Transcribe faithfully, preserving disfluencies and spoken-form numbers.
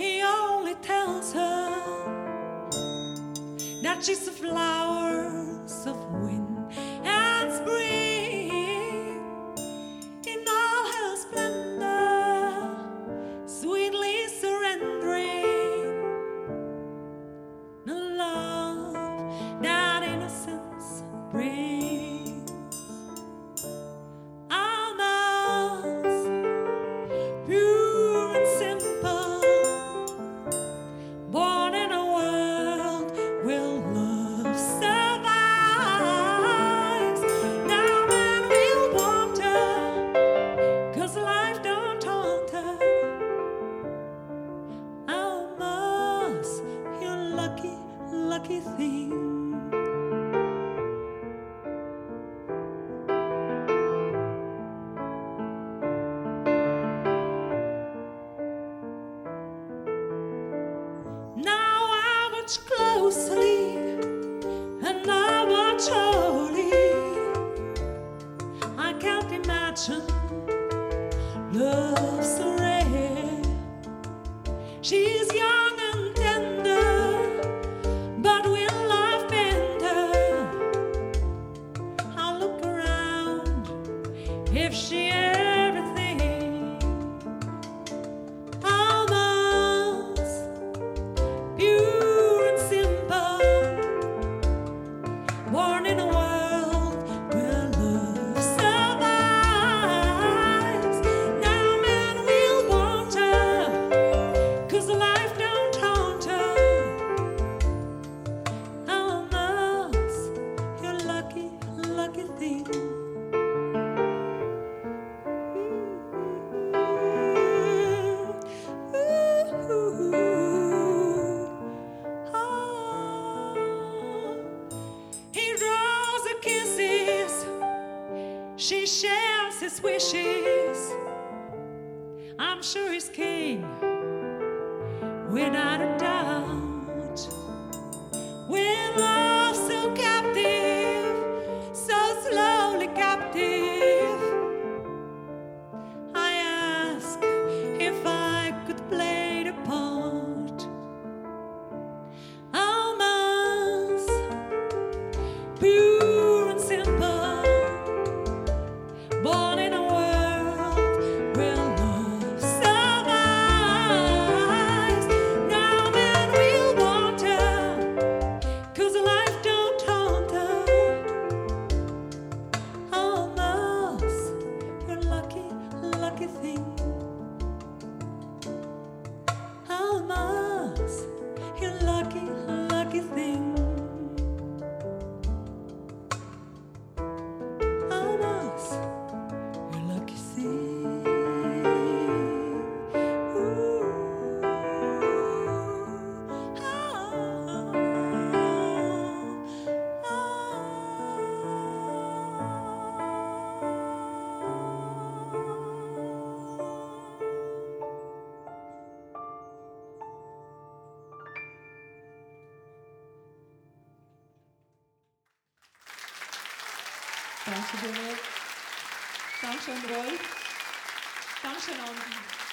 he only tells her that she's the flowers of wind and spring in all her splendor, sweetly surrendering the love that innocence brings. Almost pure and simple, born in a world where love survives. Now man will want her, 'cause life don't haunt her. Almost you lucky, lucky thing. Now I watch closely and I watch wholly. I can't imagine love so rare. She's young and tender, but will love bend her? I'll look around if she everything. Almost pure and simple, born in a world where love survives. Now man will want her, 'cause life don't haunt her. Almost you're lucky, lucky thing. He draws her kisses, she shares his wishes. I'm sure he's king, without a doubt. With love so captive, so slowly captive, I ask if I could play the part. Almost pure and simple, born in a world where love survives. Now man will want her, 'cause life don't haunt her. Almost you're lucky, lucky thing. Almost you're lucky, lucky thing. Almost you're lucky thing. Ooh. Ah, Danke, Bruno. Dankeschön, Roy. Dankeschön, Andi.